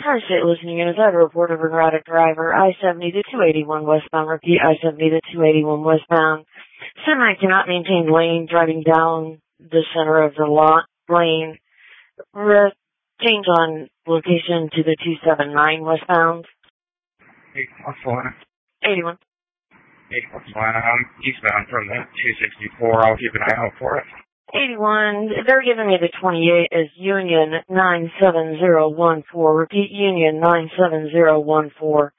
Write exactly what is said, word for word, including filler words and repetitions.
Tri-State listening units, I have a report of an erratic driver. I seventy to two eighty-one westbound. Repeat, I seventy to two eighty-one westbound. Semi cannot maintain lane, driving down the center of the lot lane. Re- change on location to the two seventy-nine westbound. Hey, what's going on? eighty-one. Hey, what's going on? I'm eastbound from the two sixty-four. I'll keep an eye out for it. eighty-one. They're giving me the twenty-eight as Union nine seven zero one four. Repeat, Union nine seven zero one four.